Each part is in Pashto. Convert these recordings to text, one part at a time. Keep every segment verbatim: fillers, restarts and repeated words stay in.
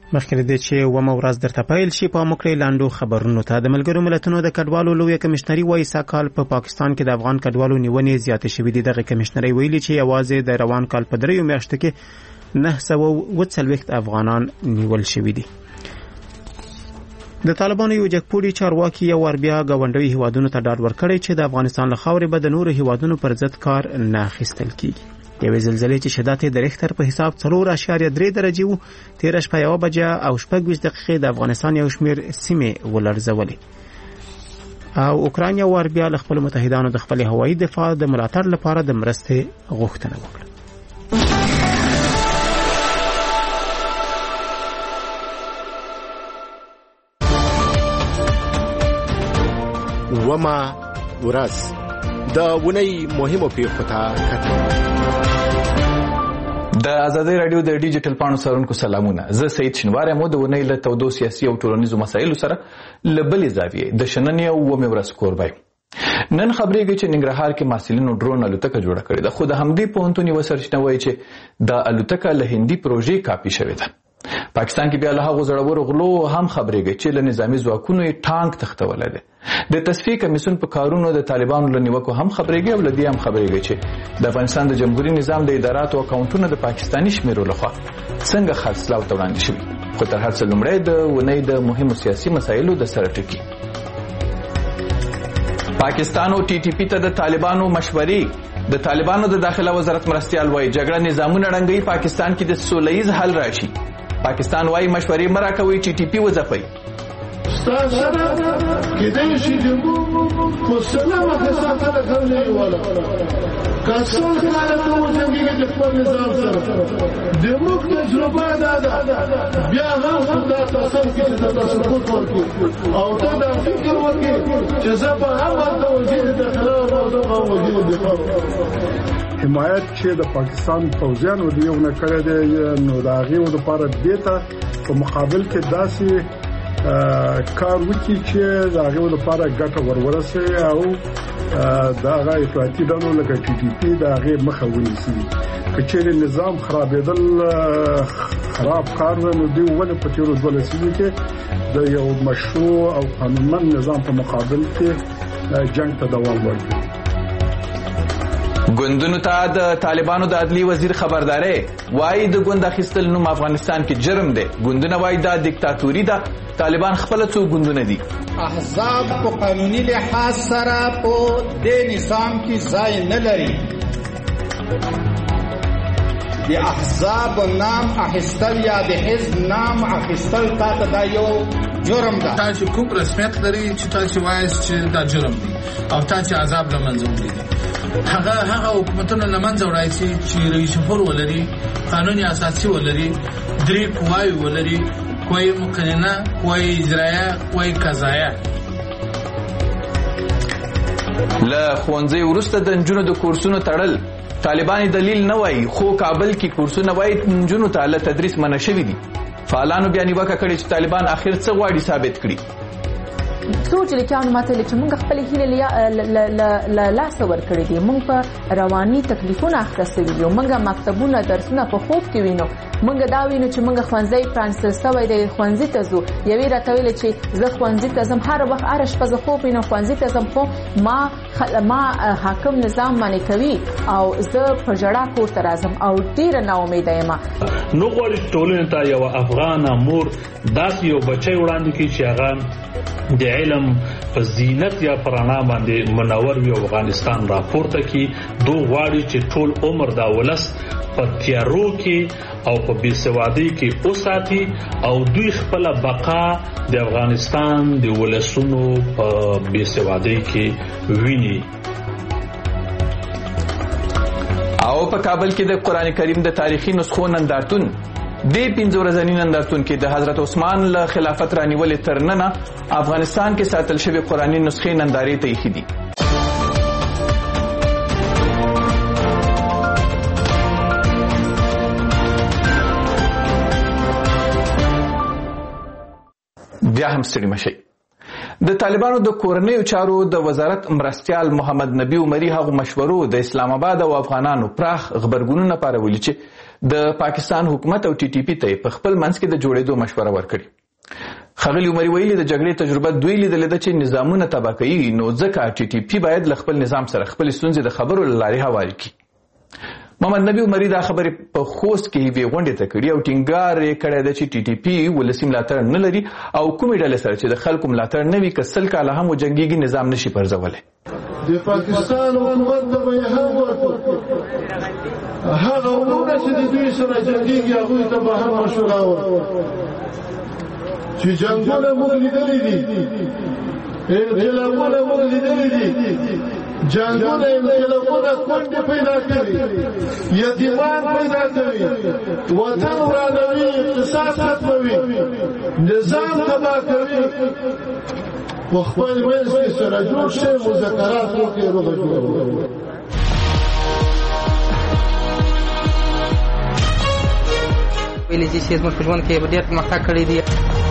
مخکې له دې چې اومه ورځ درته پیل شي پام وکړئ لاندو خبرونو ته. د ملګرو ملتونو د کډوالو لویه کمشنري وایي سږ کال په پا پاکستان کې د افغان کډوالو نیونې زیاتې شوې دي. دغه کمشنري ویلي چې یوازې د روان کال په دریو میاشتو کې نه سوه اوه څلوېښت افغانان نیول شوي دي. د طالبانو یو جګپوړي چارواکي یو وار بیا ګاونډیو هیوادونو ته ډاډ ورکړی چې د افغانستان له خاورې به د نورو هیوادونو پر ضد کار نه اخیستل کیږي. یوې زلزلې چې شدت یې د ریختر په حساب څلور اعشاریه درې درجې و تېره شپه یوه بجه او شپږ ویشت دقیقې د افغانستان یو شمېر سیمې ولړزولې. او اوکراین یو وار بیا له خپلو متحدانو د خپلې هوایي دفاع د ملاتړ لپاره د مرستې غوښتنه وکړه. وما ورځ د ونې مهمو پیښو ته کتل. د آزادۍ رادیو د ډیجیټل پاڼو څارونکو سلامونه. زه سید شینوار یم. د ونې له تودو سیاسي او ټولنیزو مسایلو سره له بلې زاویې د شننې او اوومې ورځ کوربه یم. نن خبرېږي چې ننګرهار کې محصلینو ډرون الوتکه جوړه کړې ده، خو د همدې پوهنتون یوه سرچینه وایي چې دا الوتکه له هندي پروژې کاپي شوې ده. پاکستان کې بیا له هغو زړورو غلو هم خبرېږي چې له نظامي ځواکونو یې ټانک تښتولی دی. د تصفیې کمیسیون په کارونو د طالبانو له نیوکو هم خبرېږي او له دې هم خبرېږي چې د افغانستان د جمهوري نظام د اداراتو او اکاونټونو د پاکستاني شمیرو لخوا څنګه خرڅلاو ته وړاندې شوي. خو تر هر څه لومړی د اونۍ د مهمو سیاسي مسایلو د سره ټکي. پاکستان او ټي ټي پي ته د طالبانو مشورې. د طالبانو د داخله وزارت مرستیال وایي جګړه نظامونه ړنګوي، پاکستان کې د سوله ییز حل راشي. پاکستان وایي مشورې مه راکوئ، ټي ټي پي وځپئ. سره کېدای شي چې په سلامه ساتنه کولی وله که څو کاله ته وجنګېږي د خپل نظام سره د موږ تجربه دا ده بیا هم خدا تصل کې چې ته سقوط ورکړي او ته دا فکر وکړي چې زه به هم ورته وزیر داخله او دغه وزیر دفاع حمایت چې د پاکستان پوځیانو د یو نه کړی دی نو د هغې دپاره دې ته په مقابل کې داسې کار وکړي چې د هغې لپاره ګټه ور ورسوي او د هغه افراطي ډلو لکه ټي ټي پي د هغې مخه ونیسي. که چېرې نظام خرابېدل خراب کار وی نو دوی ولې په تېرو دوه لسیزو کې د یو مشروع او قانونمند نظام په مقابل کې جنګ ته دوام ورکړي. ګوندونو ته د طالبانو د عدلی وزیر خبرداري وایي د ګوند اخیستل نوم افغانستان کې جرم دی. ګوندونه وایي دا دیکتاتوري ده. طالبان خپل څو ګوندونه دي. احزاب په قانوني لحاظ سره په دې نظام کې ځای نه لري. د احزاب نام اخیستل یا د حزب نام اخیستل تاسو دا یو جرم ده. تاسو کوم رسمیت لري چې تاسو وایي چې دا جرم دی او تاسو عذاب لمنځه وړي؟ هغه هغه حکومتونه لمنځه وړي چې رئیس جمهور ولري، قانوني اساسي ولري، درې قواوې ولري، کوئی مقننه، کوئی اجرایه، کوئی قضایه. له ښوونځي وروسته د نجونو د کورسونو تړل طالبان دلیل نه وایي، خو کابل کې کورسونه وایي نجونو ته له تدریس منع شوي دي. فعالانو بیا نیوکه کړې چې طالبان آخر څه غواړي ثابت کړي. څو جلیکانو ماته چې موږ خپل هیله له لاسه ورکړې دي، موږ په رواني تکلیفونه اخته سوي دي، موږ مکتبونه درسونه په خوب کې وینو، موږ دا وینو چې موږ ښوونځی پرانیستل سوی دی، ښوونځي ته ځو. یوې راته ویلې چې زه ښوونځي ته ځم، هر وخت هره شپه زه خوب وینم ښوونځي ته ځم، خو ما ما حاکم نظام منع کوي او زه په ژړا کور ته راځم او ډېره ناامیده یم. نو غواړي ټولنې ته یو افغانه مور داسې یو بچی وړاندې کړي چې هغه د علم په زینت یا پرانا باندې منور وي افغانستان راپورته کی. دو غواړي چې ټول عمر دا ولس په تیارو کې او په بېسوادۍ کې اوساتي او دوی خپل بقا د افغانستان د ولسونو په بېسوادۍ کې ویني. او په کابل کې د قرآن کریم د تاریخي نسخو نندارتون دې پنځه ورځني نندارتون کې د حضرت عثمان له خلافت رانیولې تر ننه افغانستان کې ساتل شوی قرآني نسخې نندارې ته ایښي دي. بیا هم ستړي مشئ. د طالبانو د کورنیو چارو د وزارت مرستیال محمد نبی عمري هغو مشورو د اسلام آباد او افغانانو پراخ غبرګونونه پارولي چې د پاکستان حکومت او ټي ټي پی ته په خپل منځ کې د جوړېدو مشوره ورکړي. ښاغلي عمري ویلي د جګړې تجربه دوی لیدلې ده چې نظامونه تباه کوي، نو ځکه ټي ټي پی باید له خپل نظام سره خپل ستونزې د خبرو له لارې هوارې کړي. محمد نبی عمري دا خبرې په خوست کې یوې غونډې ته کړي او ټینګار یې کړی ده چې ټي ټي پی ولسي ملاتړ نه لري او کومې ډلې سره چې د خلکو ملاتړ نه وي که سل کاله هم وجنګېږي نظام نشي پرځولی. د پاکستان حکومت ته به یې هم ورکړو، هغه ورونه چې د دوی سره جنګېږي هغوی ته به هم مشوره ورکړو چې جنګونه موږ لیدلي دي، انقلابونه موږ لیدلي دي، جنګونه انقلابونه کونډې پیدا کوي، یتیمان پیدا کوي، وطن ورانوي، اقتصاد ختموي، نظام تباه کوي. په خپل منځ کې سره جوړ شي، مذاکرات وکړي، روغه جوړه وکړي. ویلي چې زموږ په ژوند کې ډېر پرمختګ کړی دی.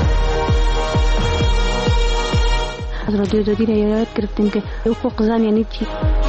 حضرت جدی رعایت گرفتیم که حقوق زن یعنی چی.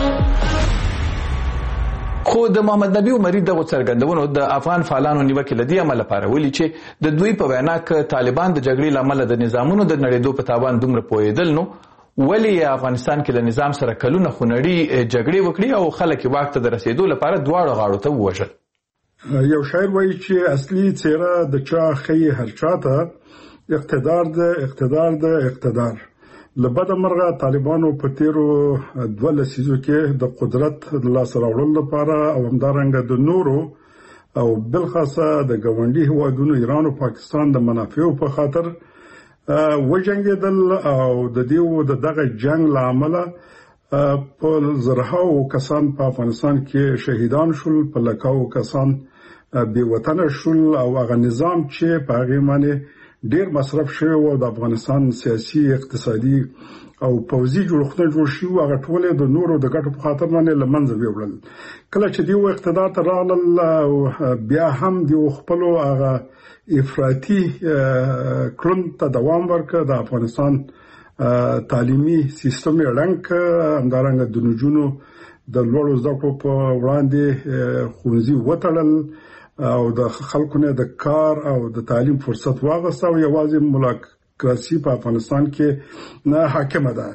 خو د محمد نبی عمري دغه څرګندونو د افغان فعالانو نیوکې له دې عمله لپاره ویلي چې د دوی په وینا کې طالبان د جګړې له امله د نظامونو د نړېدو په تاوان دومره پوهېدل، نو ولې افغانستان کې له نظام سره کلونه خونړي جګړې وکړي او خلک واک ته د رسېدو لپاره دواړو غاړو ته ووژل. یو شاعر وایي چې اصلي څېره د چا ښیي هر چاته، اقتدار د اقتدار د اقتدار. له بده مرغه طالبانو په تیرو دوه لسیزو کې د قدرت د لاسته راوړلو لپاره او همدارنګه د نورو او بالخاصه د ګاونډي هیوادونو ایران او پاکستان د منافعو په خاطر وجنګېدل او د دې د دغه جنگ له امله په زرهاو کسان په افغانستان کې شهیدان شول، په لکاو کسان بې وطنه شول او هغه نظام چې په هغې باندې ډیر مصرف شوی و د افغانستان سیاسي، اقتصادي او پوځي جوړښتونه جوړ شوي، هغه ټولې د نورو د ګټو په خاطر باندې له منځه ویوړل. کله چې دوی اقتدار ته راغلل او بیا هم دوی خپلو هغه افراطي کړنو ته دوام ورکړ، د افغانستان تعلیمي سیستم یې ړنګ کړ، همدارنګه د نجونو د لوړو زده کړو په وړاندې ښوونځي وتړل او د خلکو نه د کار او د تعلیم فرصت واغسته او یوازې مولاکراسي په افغانستان کې نه حاکمه ده.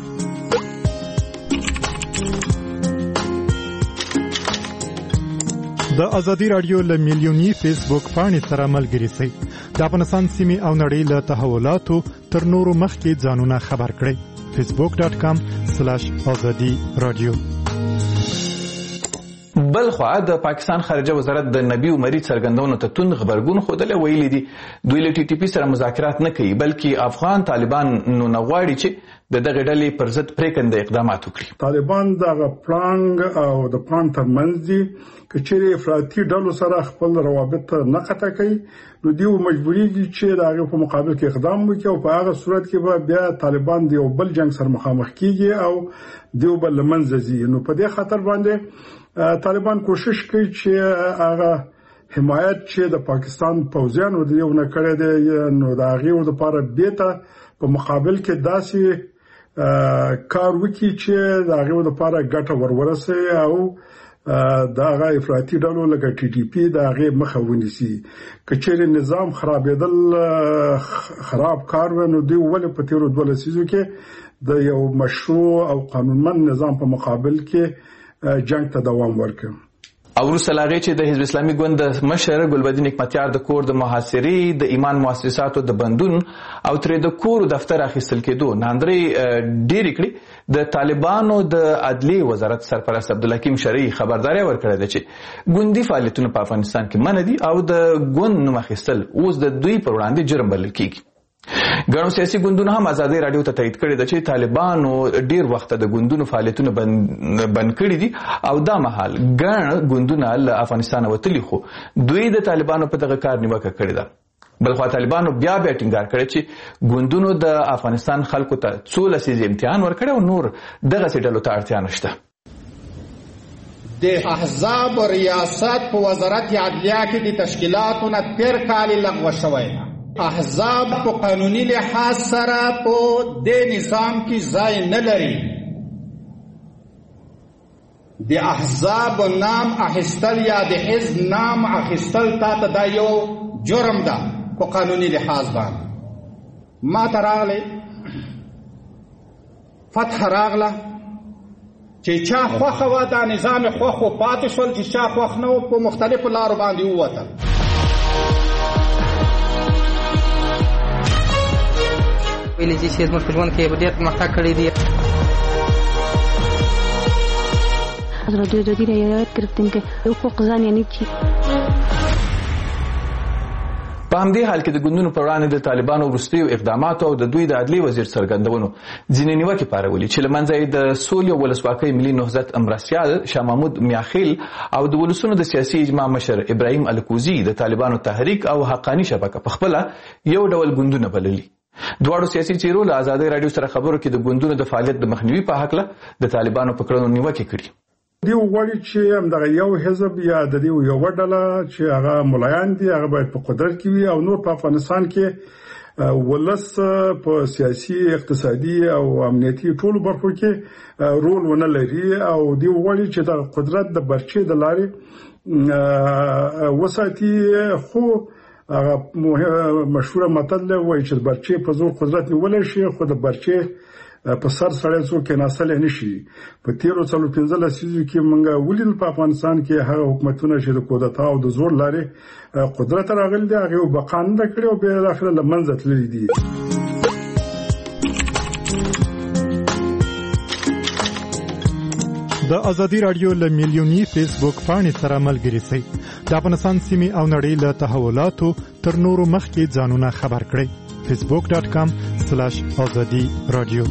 د ازادي رادیو له میلیونی فیسبوک پاڼې سره ملګري شئ. د افغانستان سیمې او نړۍ له تحولاتو تر نورو مخکې ځانونه خبر کړئ. فیسبوک ډاٹ کام سلیش ازادي رادیو. بل خو د پاکستان خارجه وزارت د نبی عمري څرګندونو ته توند غبرګون ښودلی، ویلي دي دوی له ټي ټي پي سره مذاکرات نه کوي بلکې افغان طالبان نو نه غواړي چې د دغې ډلې پر ضد پرېکنده اقدامات وکړي. طالبان دغه پړانګ او د پړانګ ترمنځ دي که چیرې افراطي ډلو سره خپل روابط نه قطع کوي نو دوی مجبوریږي چې د هغې په مقابل کې اقدام وکړي او په هغه صورت کې به بیا طالبان د یو بل جنګ سره مخامخ کیږي او دوی به له منځه ځي. نو په دې خاطر باندې طالبان کوشش کوي چې هغه حمایت چې د پاکستان پوځیانو د یو نه کړی دی نو د هغې لپاره بیرته په مقابل کې داسې کار وکړي چې د هغې لپاره ګټه ور ورسوي او د هغه افراطي ډلو لکه ټي ټي پي د هغې مخه ونیسي. که چیرې نظام خرابېدل خراب کار وي نو دوی ولې په تېرو دوه لسیزو کې د یو مشروع او قانونمند نظام په مقابل کې جنگ ته دوام ورکړ. او وروسته له هغې چې د حزب اسلامي ګوند د مشر ګلبدین حکمتیار د کور د محاصرې د ایمان مؤسساتو د بندون او ترې د کور دفتر اخیستل کېدو ناندرې ډېرې کړي، د طالبانو د عدلیې وزارت سرپرست عبدالحکیم شرعي خبرداری ورکړې ده چې ګوندي فعالیتونه په افغانستان کې منع دي او د ګوند نوم اخیستل اوس د دوی پر وړاندې جرم بلل کېږي. ګڼو سیاسي ګوندونو هم ازادي راډیو ته تایید کړی ده چې طالبانو ډیر وخت د ګوندونو فعالیتونه بند کړي دي او دا مهال ګڼ ګوندونه له افغانستان وتلي، خو دوی د طالبانو په دغه کار نیوکه کړې ده. بلخوا طالبانو بیا بیا ټینګار کړی چې ګوندونو د افغانستان خلکو ته څو لسیزې امتحان ورکړی او نور دغسې ډلو ته اړتیا نشته. د احزاب ریاست په وزارت عدلیه کې د تشکیلاتو نه تېر کال لغوه شوی ده. احزاب په قانوني لحاظ سره په دې نظام کې ځای نه لري. د احزاب نام اخیستل یا د حزب نام اخیستل تا ته دا یو جرم ده په قانوني لحاظ باندې. ما ته راغلی فتح راغله چې چا خوښه وه دا نظام خوښ و پاتې شول، چې چا خوښ نه و په مختلفو لارو باندې ووتل. ویلې چې زموږ په ژوند کې ډېر پرمختګ کړی دی. ازادي راډیو د رایت گرفتن کې حقوق ځان یعنی چې په همدې حال کې د ګوندونو پر وړاندې د طالبانو وروستیو اقداماتو او د دوی د عدلي وزیر څرګندونو ځینې نیوکې پارولي چې له منځه یې د سولې او ولسواکۍ ملي نهضت مرستیال شاه محمود میاخیل او د ولسونو د سیاسي اجماع مشر ابراهیم الکوزي د طالبانو تحریک او حقانی شبکه په خپله یو ډول ګوندونه بللي. دواړو سیاسي څیرو له ازادۍ راډیو سره خبرو کې د ګوندونو د فعالیت د مخنیوي په هکله د طالبانو په کړنو نیوکې کړي. دی وغواړي چې همدغه یو حزب یا د دې یو ډله چې هغه ملایان دي هغه باید په قدرت کې وي او نور په افغانستان کې ولس په سیاسي اقتصادي او امنیتي ټولو برخو کې رول ونه لري او دی وغواړي چې د قدرت د برچې د لارې وساتي. خو هغه مشهور متل وایي چې برچې په زور قدرت نیول شي خو د برچې په سر سره څوک کې ناسل نشي. په تیرو څلو پنځه لسیزو کې موږ ولیدل په افغانستان کې هغه حکومتونه چې د کودتا او د زور لارې قدرت راغلي دي هغه بقاند کړي او بیا داخله لمنځه تللي دي. د ازادي راډیو له میلیونی فیسبوک پاڼې سره ملګري شئ. د افغانستان سیمې او نړۍ له تحولاتو تر نورو مخکې ځانونه خبر کړئ. فیسبوک ډاٹ کام سلاش ازادي رادیو.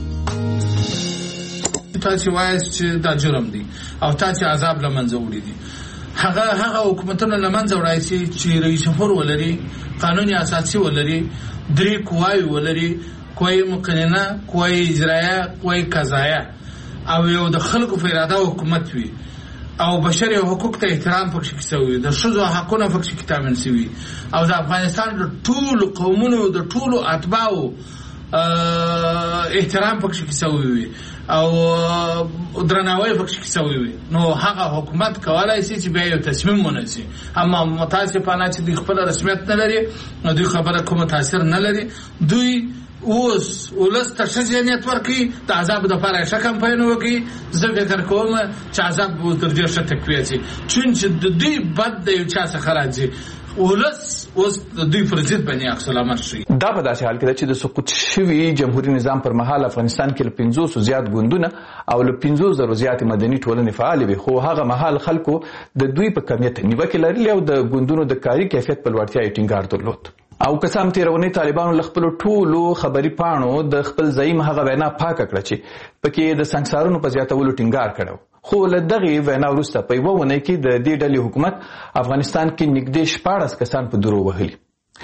تاسو وایي چې دا جرم دی او تاسو عذاب لمنځه وړي دي. هغه هغه حکومتونه لمنځه وړي چې رئیس جمهور ولري، قانوني اساسي ولري، درې قواوی ولري، قوی مقننه، قوی اجرایه، قوی قضایه او یو د خلکو په اراده حکومت وي او بشري حقوق ته احترام پکې کیږي، د ښځو حقونه پکې تامین شوي او د افغانستان د ټولو قومونو د ټولو اتباعو احترام پکې کیږي او درناوی پکې کیږي. نو هغه حکومت کولای شي چې بیا یو تصمیم ونیسي. اما متاسفانه چې د خپل رسمیت نه لري نو دوی خبره کوم تاثیر نه لري. دوی اوس ولس ته شجاعت ورکړي د عذاب د لپاره ښه کمپاین وکړي. زه فکر کوم چې عذاب به تر ډېر ښه تقویه شي چې د دوی بد د یو چا څخه راځي ولس اوس د دوی پر ضد باندې عکس العمل شي. دا په داسې حال کې ده چې د سقوط شوي جمهوریت نظام پر مهال افغانستان کې له پنځوسو زیات ګوندونه او له پنځو زرو زیاتې مدني ټولنې فعالې وي، خو هغه مهال خلکو د دوی په کمیت نیوکې لرلې او د ګوندونو د کاري کیفیت په لوړتیا یې ټینګار درلود. او قسم تیرونی طالبانو لخپل ټولو خبري پاڼو د خپل زعیم هغه وینا پاکه کړه چې پکې د سنگسارونو په زیاتولو ټینګار کړو. خو له دغه وینا وروسته په یوه ونه کې د دې ډلې حکومت افغانستان کې نږدې شپاړس کسان په درو وهلي.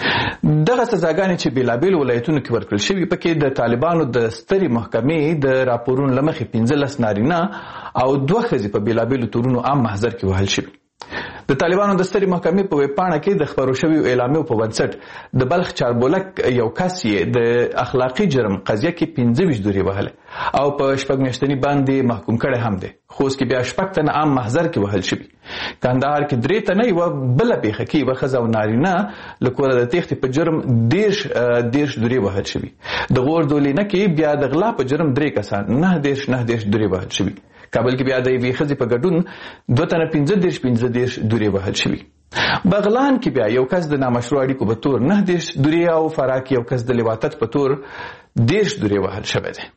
دغه سزاګانې چې بیلابیل ولایتونو کې ورکړل شوي پکې د طالبانو د سترې محکمې د راپورونو له مخې پنځلس نارینه او دوه ښځې په بیلابیلو تورونو عام محضر کې وهل شوي. د طالبانو د سترې محکمې په ویبپاڼه کې د خپرو شویو اعلامیو په بنسټ د بلخ چاربولک یو کس یې د اخلاقي جرم قضیه کې پنځه ویشت دورې وهلې او په شپږ میاشتني باندې محکوم کړی هم دی. خو اوس کې بیا شپږ تنه عام محضر کې وهل شوي. کندهار کې درې تنه یوه بله پیښه کې یوه ښځه او نارینه له کوره د تېښتې په جرم دېرش دېرش دورې وهل شوي. د غور دولینه کې بیا د غلا په جرم درې کسان نه دېرش نه دېرش دورې وهل شوي. کابل کې بیا د یوې ښځې په ګډون دوه تنه پنځه دېرش پنځه دېرش دورې وهل شوي. بغلان کې بیا یو کس د نامشروع اړیکو په تور نه دېرش دورې او فراه کې یو کس د لواطت په تور دېرش دورې وهل شوی دی.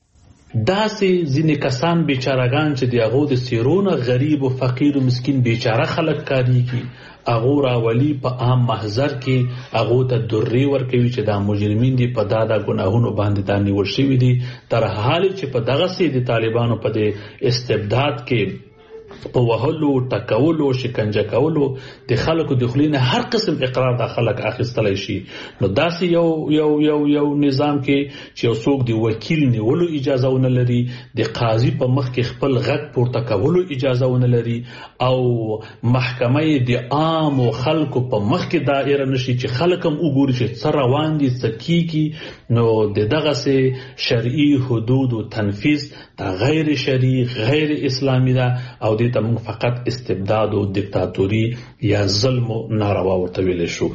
داسې ځینې کسان بیچارهګان چې د هغو د څیرونه غریب و فقیر و مسکین بیچاره خلک کاریږي هغو راولي په عام محضر کې هغو ته درې ورکوي چې دا مجرمین دي په دا دا ګناهونو باندې دا نیول شوي دي تر حالې چې په دغسې د طالبانو په د استبداد کې په وهلو ټکولو شکنجه کولو د خلکو د خلینه هر قسم اقرار د خلک اخیستلای شي. نو داسې یو یو یو یو نظام کې چې یو څوک د وکیل نیولو اجازه ونه لري، د قاضي په مخ کې خپل غږ پورته کولو اجازه ونه لري، او محکمه د عام او خلکو په مخ کې دایره نشي چې خلک هم وګوري چې څه روان دي څه کیږي. نو د دغه سه شرعي حدود او تنفيذ دا غیر شرعي غیر اسلامي ده، او دې ته موږ فقط استبداد او دیکتاتوري یا ظلم او ناروا ورته ویل شو.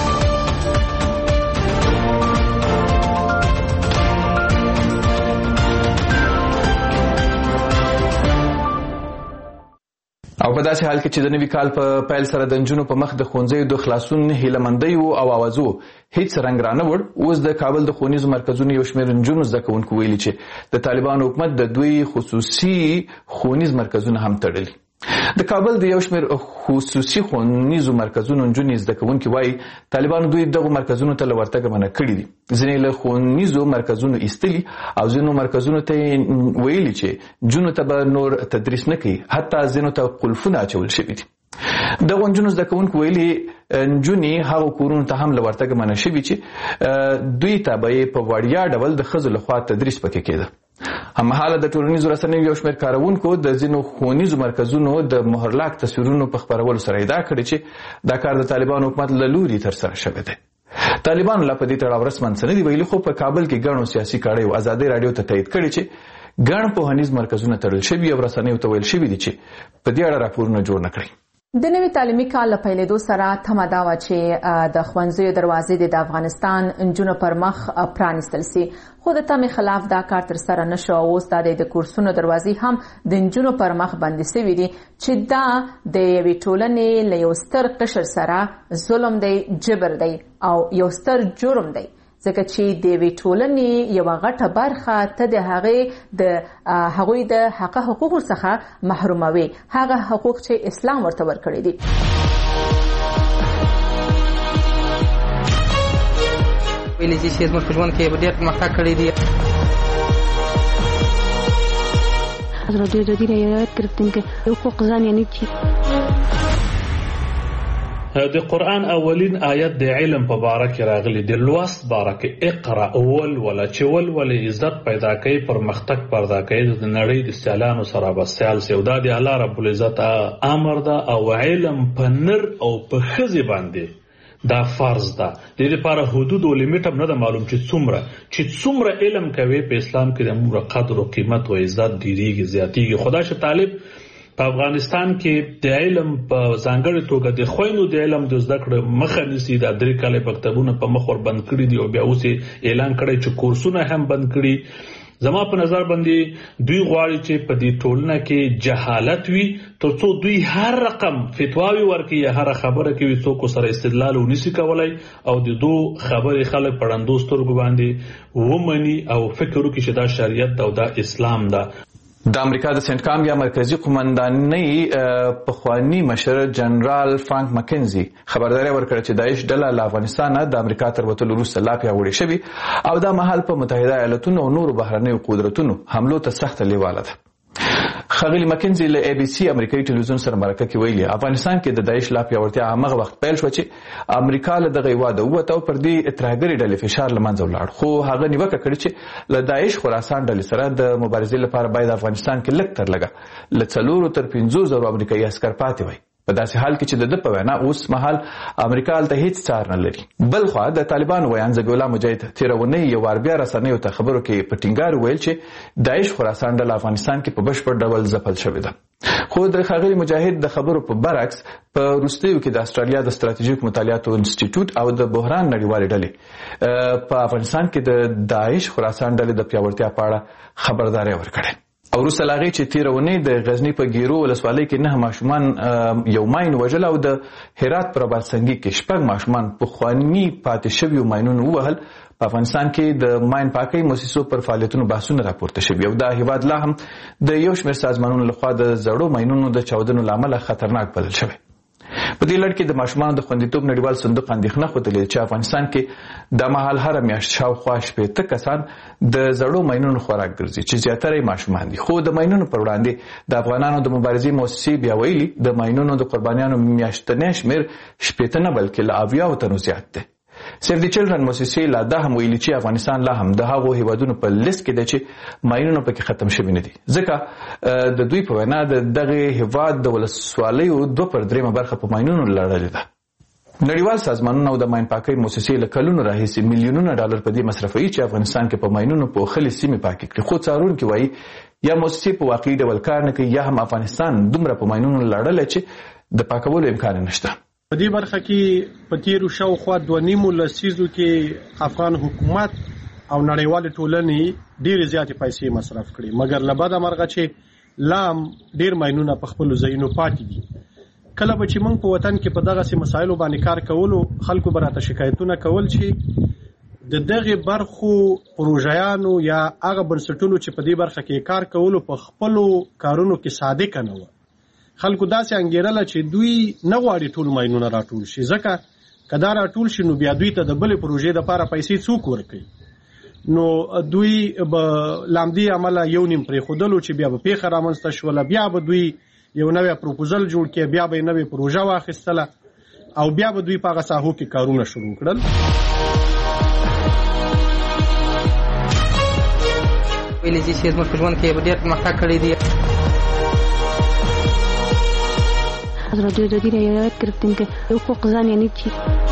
او په داسې حال کې چې د نوي کال په پیل سره د نجونو په مخ د ښوونځیو د خلاصون هیلهمندۍ او اوازو هیڅ رنګ رانه وړ. اوس د کابل د ښوونیزو مرکزونو یو شمېر نجونو زده کوونکو ویلي چې د طالبانو حکومت د دوی خصوصي ښوونیز مرکزونه هم تړلي. د کابل د یو شمېر خصوصي ښوونیزو مرکزونو نجونې زده کوونکي وایي طالبانو دوی دغو مرکزونو ته له ورتګه منع کړي دي. ځینې له ښوونیزو مرکزونو ایستلي او ځینو مرکزونو ته یې ویلي چې نجونو ته به نور تدریس نه کوي، حتی ځینو ته قلفونه اچول شوي دي. دغو نجونو زده کوونکو ویلي نجونې هغو کورونو ته هم له ورتګه منع شوي چې دوی ته به یې په وړیا ډول د ښځو لخوا تدریس پکې کېده. هممهاله د ټولنیزو رسنیو یو شمېر کاروونکو د ځینو ښوونیزو مرکزونو د مهرلاک تصویرونو په خپرولو سره ادعا کړې چې دا کار د طالبانو حکومت له لوري ترسره شوی دی. طالبانو لا په دې تړاو رسما څه نه دي ویلي، خو په کابل کې ګڼو سیاسي کړیو ازادۍ راډیو ته تایید کړي چې ګڼ پوهنیز مرکزونه تړل شوي او رسنیو ته ویل شوي دي چې په دې اړه راپورونه جوړ نه کړي. د نوي تعلیمي کال له پیلېدو سره تمه دا وه چې د ښوونځیو دروازې د افغانستان نجونو پر مخ پرانیستل سي، خو د تمې خلاف دا کار ترسره نه شو. اوس دا د کورسونو دروازې هم د نجونو پر مخ بندې سوي دي چې دا د یوې ټولنې له یو ستر قشر سره ظلم دی، جبر دی او یو ستر جرم دی، ځکه چې د یوې ټولنې یوه غټه برخه ته د هغې د هغوی د حق حقوقو څخه محروموي، هغه حقوق چې اسلام ورته ورکړي دي. ویلي چې زموږ په ژوند کې ډېر پرمختګ کړی دی. ازادي راډیو د رایت گرفتیم که حقوق زن یعنی چی؟ د قرآن اولین آیت د علم په باره کې راغلی، د لوست باره کې اقرا اول ولا چې ول ول عزت پیدا کوي، پرمختګ پیدا کوي، د نړۍ د سیالانو سره به سیال سي، او دا د الله رب العزت امر ده. او علم په نر او په ښځې باندې دا فرض ده. د دې لپاره حدود او لیمیټ هم نه ده معلوم چې څومره چې څومره علم کوي په اسلام کې د موږ قدر او قیمت او عزت ډیریږي زیاتیږي. خدای شه طالب په افغانستان کې د علم په ځانګړې توګه د خویندو د علم د زده کړې مخه نیسي. د درې کاله مکتبونه په مخ ور بند کړي دي او بیا اوس اعلان کړی چې کورسونه هم بند کړي. زما په نظر باندې دوی غواړي چې په دې ټولنه کې جهالت وي ترڅو دوی هر رقم فتواوی ورکړي یا هر خبره کوي څوک سره استدلال ونیسي کولای او د دو خبرې خلک په ړندو سترګو باندې ومني او فکر وکړي چې دا شریعت او دا اسلام ده. د امریکا د سنټ کام یا مرکزی قومندانۍ پخوانی مشر جنرال فرانک مکنزي خبرداري ورکړه چې داعش ډله له افغانستانه د امریکا تر وتلو وروسته لا پیاوړې شوې او دا مهال په متحده ایالاتونو او نورو بهرنیو قدرتونو حملو ته سخت لیواله ده. خغلی مکنزي له اي بي سي امریکایي ټلویزیون سره مرکه کې ویلي افغانستان کې د داعش لا پیاوړتیا هغه وخت پیل شو چې امریکا له دغه واده وته او پر دې اتراګری ډلې فشار لمنځه ولاړ، خو هغه نیوکه کړې چې له داعش خراسان ډلې سره د مبارزې لپاره باید افغانستان کې لږ تر لږه له څلورو تر پنځو زرو امریکایي عسکر پاتې وای. په داسې حال کې چې د ده په وینا اوس مهال امریکا هلته هیڅ څار نه لري. بل خوا د طالبانو ویان ذبیح الله مجاهد تېره اونۍ یو وار بیا رسنیو ته خبرو کې په ټینګار وویل چې داعش خراسان ډله افغانستان کې په بشپړ ډول ځپل شوې ده. خو د ښاغلي مجاهد د خبرو په برعکس په وروستیو کې د استرالیا د ستراتیژیک مطالعاتو انسټیټیوټ او د بحران نړیوالې ډلې په افغانستان کې د داعش خراسان ډلې د پیاوړتیا په اړه خبرداری ورکړې. او وروسته له هغې چې تېره اونۍ د غزني په ګیرو ولسوالۍ کې نه ماشومان یو ماین وژل او د هرات په رباطسنګي کې شپږ ماشومان پخواني پاتې شویو ماینونو ووهل، په افغانستان کې د ماین پاکۍ موسسو پر فعالیتونو بحثونه راپورته شوي او دا هیواد لا هم د یو شمېر سازمانونو لخوا د زړو ماینونو د چاودنو له امله خطرناک بلل شوی. په دې لړ کې د ماشومانو د خوندیتوب نړیوال صندوق اندېښنه ښودلې چې افغانستان کې د مهال هر میاشت شاوخوا شپېته کسان د زړو ماینونو خوراک ګرځي چې زیاتره یې ماشومان دي. خو د ماینونو پر وړاندې د افغانانو د مبارزې مؤسسې بیا ویلي د ماینونو د قربانیانو میاشتنی شمېر شپېته نه بلکې له اویاو تنو زیات دی. سیف دی چلډرن مؤسسې لا دا هم ویلي چې افغانستان لا هم د هغو هیوادونو په لیست کې دی چې ماینونه پکې ختم شوي نه دي، ځکه د دوی په وینا د دغه هیواد د ولسوالیو دوه پر درېیمه برخه په ماینونو لړلې ده. نړیوال سازمانونه او د ماین پاکۍ مؤسسې له کلونو راهیسې میلیونونه ډالر په دې مصرفوي چې افغانستان کې په ماینونو پوښلې سیمې پاکې کړي، خو څارونکي وایي یا مؤسسې په واقعي ډول کار نه کوي یا هم افغانستان دومره په ماینونو لړلی چې د پاکولو امکان نشته. په دې برخه کې په تیرو شاوخوا دوه نیمو لسیزو کې افغان حکومت او نړیوالې ټولنې ډېرې زیاتې پیسې مصرف کړي، مګر له بده مرغه چې لا هم ډېر ماینونه په خپلو ځایونو پاتې دي. کله به چې موږ په وطن کې په دغسې مسایلو باندې کار کولو، خلکو به راته شکایتونه کول چې د دغې برخو پروژیانو یا هغه بنسټونو چې په دې برخه کې کار کولو په خپلو کارونو کې صادقه نه وه. خلکو داسې انګیرله چې دوی نه غواړي ټول ماینونه راټول شي، ځکه که دا راټول شي نو بیا دوی ته د بلې پروژې دپاره پیسې څوک ورکوي؟ نو دوی به له همدې امله یو نیم پرېښودلو چې بیا به پیښه رامنځته شوله، بیا به دوی یو نوی پروپوزل جوړ کړي، بیا به یې نوې پروژه واخیستله او بیا به دوی په هغه ساحو کې کارونه شروع کړل. ویلې چې زموږ په ژوند کې به ډېر پرمختګ کړی دی. از رادیو دادی را یاد گرفتیم که حقوق زن یعنی چی.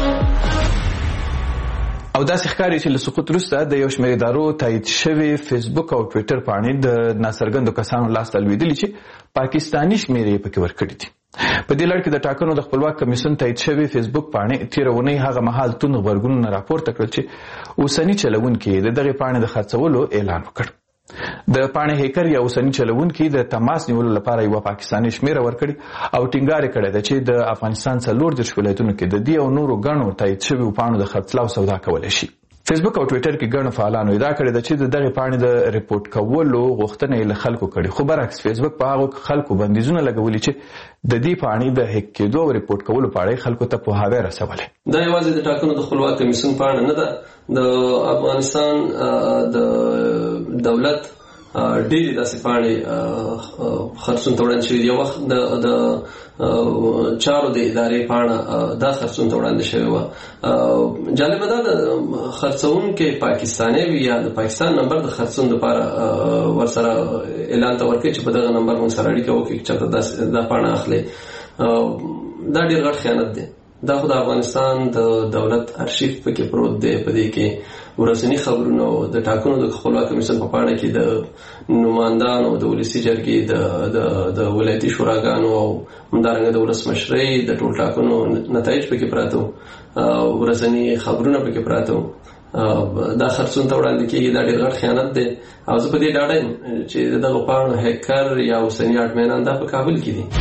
او داسې ښکاري چې له سقوط وروسته د یو شمېر ادارو تایید شوي فیسبوک او ټویټر پاڼې د ناڅرګندو کسانو لاسته لوېدلي چې پاکستاني شمېرې یې پکې ورکړي دي. په دې لړ کې د ټاکنو د خپلواک کمیسیون تایید شوي فیسبوک پاڼې تېره اونۍ هغه مهال توند غبرګونونه راپورته کړل چې اوسني چلوونکي د دغې پاڼې د خرڅولو اعلان وکړ. د پاڼې هیکر یا اوسني چلوونکي د تماس نیولو لپاره یوه پاکستاني شمېره ورکړي او ټینګار یې کړی ده چې د افغانستان څلور دېرش ولایتونو کې د دې او نورو ګڼو تایید شویو پاڼو د خرڅلاو سودا کولی شي. فیسبوک او ټویټر کې ګڼو فعالانو ادعا کړې ده چې د دغې پاڼې د ریپورټ کولو غوښتنه یې له خلکو کړې، خو برعکس فیسبوک په هغو خلکو بندیزونه لګولي چې د دې پاڼې د هیک کېدو او ریپورټ کولو په اړه خلکو ته پوهاوی رسولی. دا یوازې د ټاکنو د خپلواک کمیسیون پاڼه نه ده، د افغانستان د دولت ډېرې داسې پاڼې خرڅون ته وړاندې شوي دي. یو وخت د چارو د ادارې پاڼه دا خرڅون ته وړاندې شوې وه. جالبه دا د خرڅونکی پاکستانی وي یا د پاکستان نمبر د خرڅون دپاره ورسره اعلان ته ورکوي چې په دغه نمبر موږ سره اړیکه وکړي چې چاته دا پاڼه اخلي. دا ډېر غټ خیانت دی. دا خو د افغانستان د دولت ارشیف پکې پروت دی. په دې کې ورځني خبرونه د ټاکنو د خپلواک کمیسیون په پاڼه کې د نمایندانو د ولسي جرګې د ولایتي شوراګانو او همدارنګه د ولسمشرۍ د ټول ټاکنو نتایج پکې پراته وو، ورځني خبرونه پکې پراته وو. دا خرڅون ته وړاندې کېږي. دا ډېر غټ خیانت دی او زه په دې ډاډه یم چې دغه پاڼو هیکر یا اوسني اډمینان دا په کابل کې دي.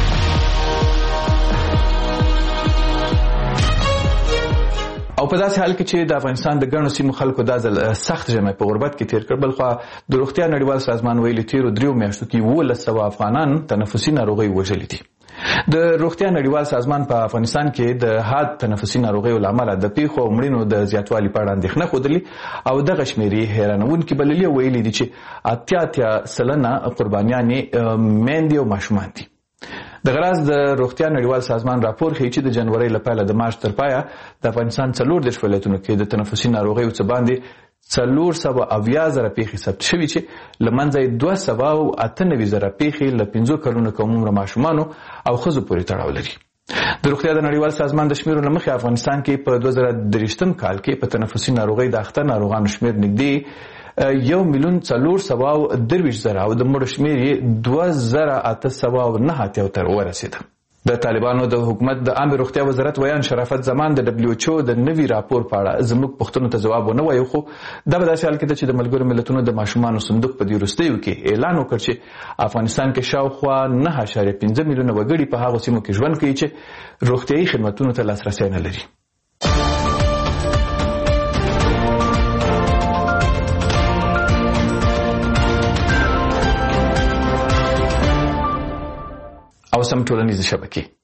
او په داسې حال کې چې د افغانستان د ګڼو سیمو خلکو دا ځل سخت ژمی په غربت کې تیر کړ، بلخوا د روغتیا نړیوال سازمان ویلي تیرو دریو میاشتو کې اوولس سوه افغانان تنفسي ناروغۍ وژلي دي. د روغتیا نړیوال سازمان په افغانستان کې د حاد تنفسي ناروغیو له امله د پیښو او مړینو د زیاتوالي په اړه اندېښنه ښودلې او دغه شمېرې حیرانوونکې بللي او ویلي دي چې اتیا اتیا سلنه قربانیانې میندې او ماشومان دي. د غراز د روغتیا نړیوال سازمان راپور ښیي چې د جنورۍ له پیله د مارچ تر پایه د افغانستان څلور دېرش ولایتونو کې د تنفسي ناروغیو څه باندې څلور سوه اویا زره پیښې ثبت شوي چې له منځه یې دوه سوه او اته نوي زره پیښې له پنځو کلونو کم عمره ماشومانو او ښځو پورې تړاو لري. د روغتیا د نړیوال سازمان د شمیرو له مخې افغانستان کې په دوه زره دېرشم کال کې په تنفسي ناروغۍ د اخته ناروغانو شمېر نږدې یو میلیون څلور سوه او درویشت زره او د مړو شمېر یې دوه زره اته سوه او نهه اتیا ته ورسېده. د طالبانو د حکومت د عامې روغتیا وزارت ویان شرافت زمان د ډبلیو ایچ او د نوي راپور په اړه زموږ پوښتنو ته ځواب ونه وایو، خو دا به داسې حال کې ده چې د ملګرو ملتونو د ماشومانو صندوق په دې وروستیو کې اعلان وکړ چې افغانستان کې شاوخوا نهه اعشاریه پنځه میلیونه وګړي په هغو سیمو کې ژوند کوي چې روغتیایي خدمتونو ته لاسرسی نه لري. او سم ټولنیزې شبکې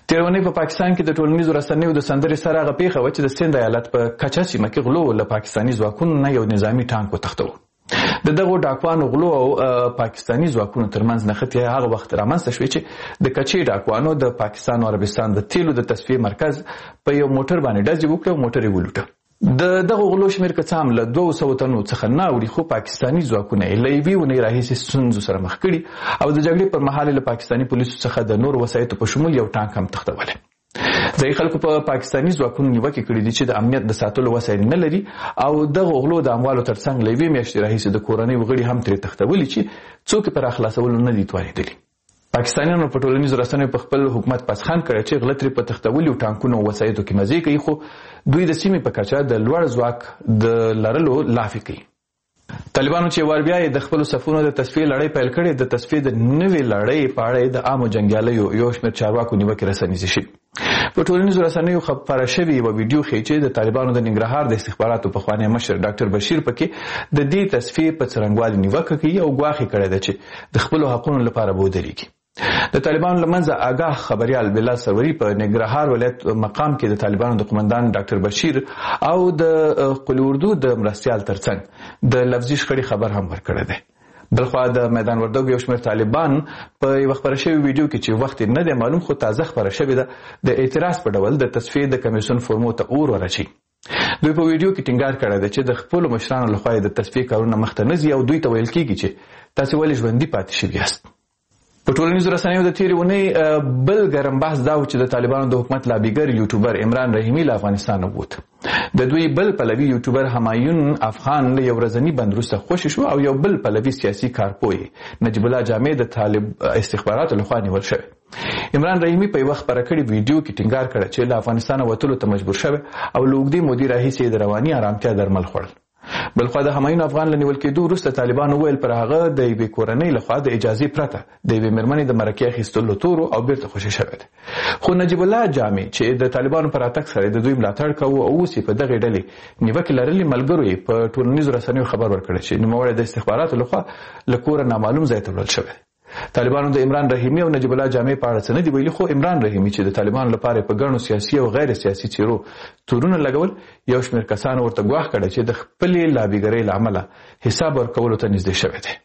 تیرونی په پاکستان کې د ټولنیزو رسنیو د سندرې سره هغه پیښه وه چې د سند ایالت په کچه سیمه کې غلو له پاکستاني ځواکونو نه یو نظامي ټانک وتښتاوه. د دغو ډاکوانو غلو او پاکستاني ځواکونو ترمنځ نښتې هغه وخت رامنځته شوې چې د کچې ډاکوانو د پاکستان او عربستان د تیلو د تصفیې مرکز په یو موټر باندې ډزې وکړې او موټر یې ولوټه. د دغه غلو شمېر که څه هم له دوه سوو تنو څخه نه اوړي، خو پاکستاني ځواکونه یې له یوې اونۍ راهیسې ستونزو سره مخ کړي او د جګړې پر مهال له پاکستاني پولیسو څخه د نورو وسایطو په شمول یو ټانک هم تښتولی. ځایي خلکو په پاکستاني ځواکونو نیوکې کړي دي چې د امنیت د ساتلو وسایل نه لري او دغه غلو د اموالو ترڅنګ له یوې میاشتې راهیسې د کورنیو غړي هم ترې تښتولي چې څوک یې په راخلاصولو نه دي توانېدلي. پاکستانیانو په ټولنیزو رسنیو په خپل حکومت پسخان کړی چې غله ترې په تښتولي ټانکونو او وسایطو کې مزې کوي، خو دوی د سیمې په کچه د لوړ ځواک د لرلو لافې کوي. طالبانو چې وار بیا د خپلو صفونو د تصفیې لړۍ پیل کړې، د تصفیې د نوې لړۍ په اړه د عامو جنګیالیو یو شمېر چارواکو نیوکې رسنیزې شوي. په ټولنیزو رسنیو خپره شوې یوه ویډیو ښیي چې د طالبانو د ننګرهار د استخباراتو پخوانی مشر ډاکټر بشیر پکې د دې تصفیې په څرنګوالي نیوکه کوي او ګواښ یې کړی ده چې د خپلو حقونو لپاره به ودرېږي. د طالبانو له منځه آګاه خبریال بلال سروري په ننګرهار ولایت مقام کې د طالبانو د قومندان ډاکټر بشیر او د قلی اردو د مرستیال ترڅنګ د لفظي شخړې خبر هم ورکړی دی. بلخوا د میدان وردګو یو شمېر طالبان په یوه خپره شوې ویډیو کې چې وخت نه دی معلوم خو تازه خپره شوې ده د اعتراض په ډول د تصفیې د کمیسیون فورمو ته اور ورچي. دوی په ویډیو کې ټینګار کړی دی چې د خپلو مشرانو لخوا د تصفیې کارونه مخته نه ځي او دوی ته ویل کېږي چې تاسې ولې ژوندي پاتې شوي یاست. په ټولنیزو رسنیو د تېرې اونۍ بل ګرم بحث دا و چې د طالبانو د حکومت لابیګر یوټیوبر عمران رحیمي له افغانستان ووت. د دوی بل پلوي یوټیوبر همایون افغان له یو ورځني بند وروسته خوشي شو او یو بل پلوي سیاسي کارپوی نجیب الله جامع د طالب استخباراتو لخوا نیول شوی. عمران رحیمي په یوه خپره کړې ویډیو کې ټینګار کړی چې له افغانستانه وتلو ته مجبور شوی او له اوږدې مودې راهیسې د رواني ارامتیا درمل خوړل. بلخوا د همایون افغان له نیول کېدو وروسته طالبانو وویل پر هغه د یوې کورنۍ لخوا د اجازې پرته د یوې مېرمنې د مرکې اخیستلو تورو او بیرته خوشي شوی دی. خو نجیب الله جامع چې د طالبانو په راتګ سره د دوی ملاتړ کوو او اوس یې په دغې ډلې نیوکې لرلې ملګرو یې په ټولنیزو رسنیو خبر ورکړی چې نوموړی د استخباراتو لخوا له کوره نامعلوم ځای ته وړل شوی. طالبانو د عمران رحیمي او نجیب الله جامع په اړه څه نه دي ویلي، خو عمران رحیمي چې د طالبانو لپاره په ګڼو سیاسي او غیر سیاسي څیرو تورونه لګول، یو شمېر کسانو ورته ګواښ کړی چې د خپلې لابیګرۍ له امله حساب ورکولو ته نږدې شوی دی.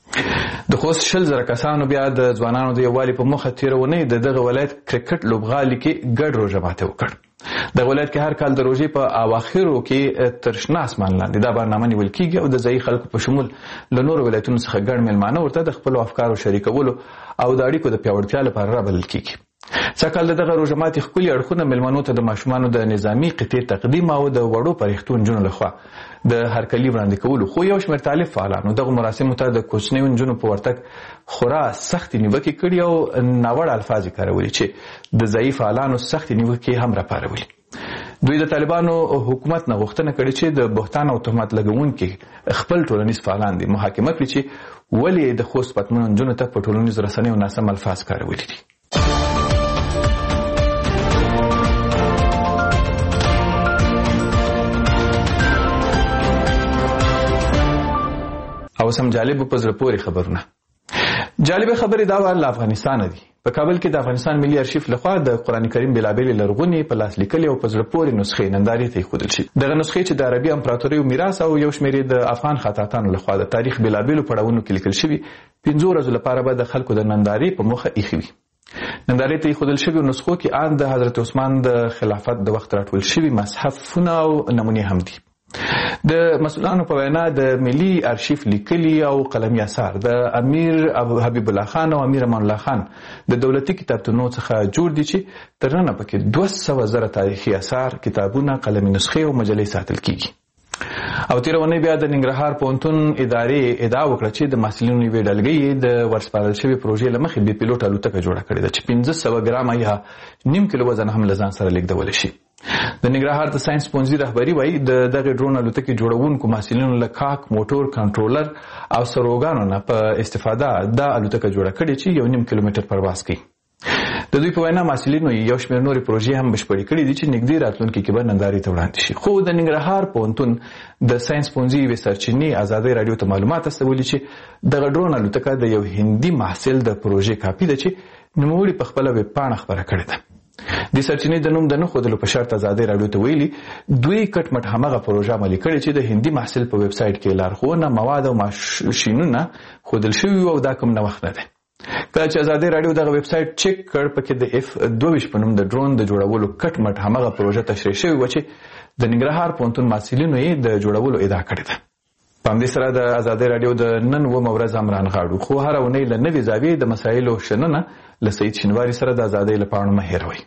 د خوست شل زره کسانو بیا د ځوانانو د یووالي په موخه تېره اونۍ د دغه ولایت کرکټ لوبغالي کې ګډ روژه ماتی وکړ. دغه ولایت کې هر کال د روژې په اواخرو کې تر شنه اسمان لاندې دا برنامه نیول کېږي او د ځایي خلکو په شمول له نورو ولایتونو څخه ګڼ میلمانه ورته د خپلو افکارو شریکولو او د اړیکو د پیاوړتیا لپاره رابلل کېږي. سږکال د دغه روژه ماتي ښکلي اړخونه میلمنو ته د ماشومانو د نظامي قطعې تقدیم او د وړو پرښتو نجونو لخوا د هرکلي وړاندې کولو، خو یو شمېر طالب فعالانو دغو مراسمو ته د کوچنیو نجونو په ورتګ خورا سختې نیوکې کړي او ناوړه الفاظ یې کارولي چې د ځایي فعالانو سختې نیوکې هم راپارولي. دوی د طالبانو حکومت نه غوښتنه کړې چې د بهتان او تهمت لګونکي خپل ټولنیز فعالان دي محاکمه کړي چې ولې د خوست پتمنو نجونو ته په ټولنیزو رسنیو ناسم الفاظ کارولي دي. او سم جالب په زړه پورې خبرونه. جالب خبرې دا وه له افغانستانه دي. په کابل کې د افغانستان ملي ارشیف لخوا د قرآن کریم بېلابېلې لرغونې په لاس لیکلې او په زړه پورې نسخې نندارې ته ایښودل شي. دغه نسخې چې د عربي امپراتوریو میراث او یو شمېر د افغان خطاطانو لخوا د تاریخ بېلابېلو پړاوونو کې لیکل شوي، پنځو ورځو لپاره به د خلکو د نندارې په موخه ایښې وي. نندارې ته ایښودل شویو نسخو کې ان د حضرت عثمان د خلافت د وخت راټول شوي مصحفونه او نمونې هم دي. د مسؤلانو په وینا د ملي ارشیف لیکلي او قلمي اثار د امیر حبیب الله خان او امیر امان الله خان د دولتي کتابتونو څخه جوړ دي چې تر ننه پکې دوه سوه زره تاریخي اثار، کتابونه، قلمي نسخې او مجلې ساتل کیږي. او تېره اونۍ بیا د ننګرهار پوهنتون ادارې ادعا وکړه چې د محصلینو یوې ډلګۍ د ورسپارل شوې پروژې له مخې بې پیلوټ الوتکه جوړه کړې ده چې پنځه سوه ګرامه یا نیم کیلو وزن هم له ځان سره لیږدولی شي. د ننګرهار د ساينس پوهنځي رهبري وایي د دغې ډرون الوتکې جوړونکو محصلینو له کاک، موټور، کنټرولر او سروګانو نه په استفاده دا الوتکه جوړه کړې چې یو نیم کیلومتر پرواز کوي. د دوی په وینا محصلینو یو شمېر نورې پروژې هم بشپړې کړې دي چې نږدې راتلونکي کې به نندارې ته وړاندې شي. خو د ننګرهار پوهنتون د ساينس پوهنځي یوې سرچینې ازادۍ راډیو ته معلومات استولي چې دغه ډرون الوتکه د یو هندي محصل د پروژې کاپي ده چې نوموړي په خپله ویب پاڼه خپره کړې ده. د سرچینې د نوم د نه خودلو په شرط ازادي رادیو ته ویلي دوی کټ مټ همغه پروژه عملي کړې چې د هندي محصول په ویب سټ کې لارښوونه مواد او ماشینونه خودل شوی او دا کوم نه وخت نه ده. کله چې ازادي رادیو دغه ویب سټ چک کړ پکې د اف دوه په نوم د ډرون د جوړولو کټ مټ همغه پروژه تشریح شوی و چې د ننګرهار پوهنتون محصلینو یې د جوړولو ادعا کړې ده. په همدې سره د ازادي رادیو د نن اوومه ورځ هم رانغاړو خو هره اونۍ له نوې زاویې د مسایلو شننه له سعید شینواري سره د ازادۍ له پاڼو مه هېروئ.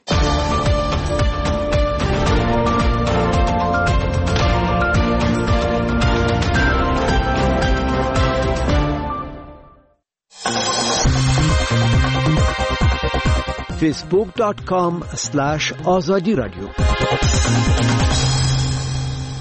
facebook dot com slash azadi radio